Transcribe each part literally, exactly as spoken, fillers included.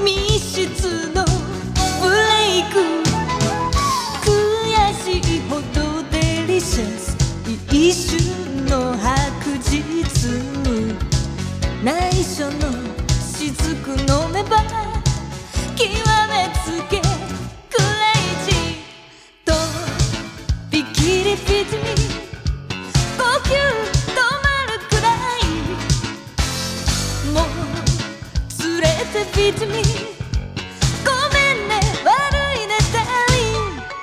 密室のブレイク、悔しいほどデリシャス、一瞬の白日、内緒の雫飲めば極めつけクレイジー、とびきりピズに呼吸止まるくらい、もう連れてピズにごめんね悪いねダーリ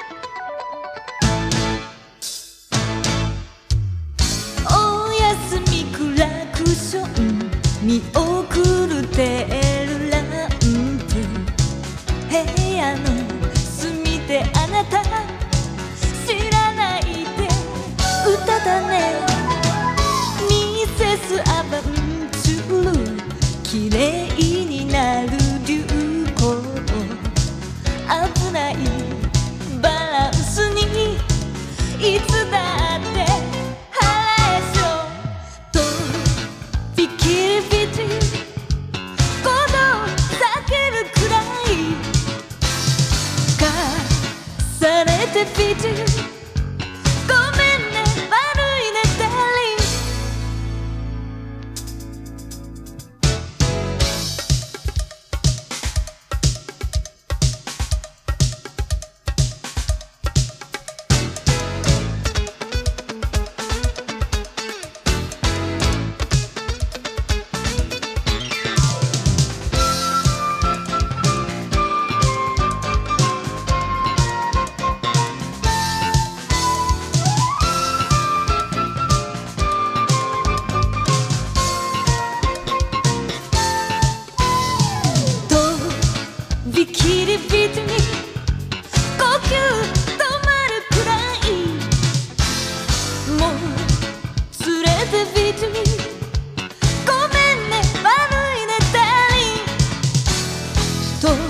ン、おやすみクラクション見送るテールランプ、部屋の隅であなた知らないで歌だね、ミセスアバンチュール、綺麗になる流行、危ないバランスにいつだってハラーション、とびきりピチ行動避けるくらい重ねてピチ、ごめんね悪いねダーリン。びきりピチに呼吸止まるくらい、もう連れてピチにごめんね悪いねダーリン、と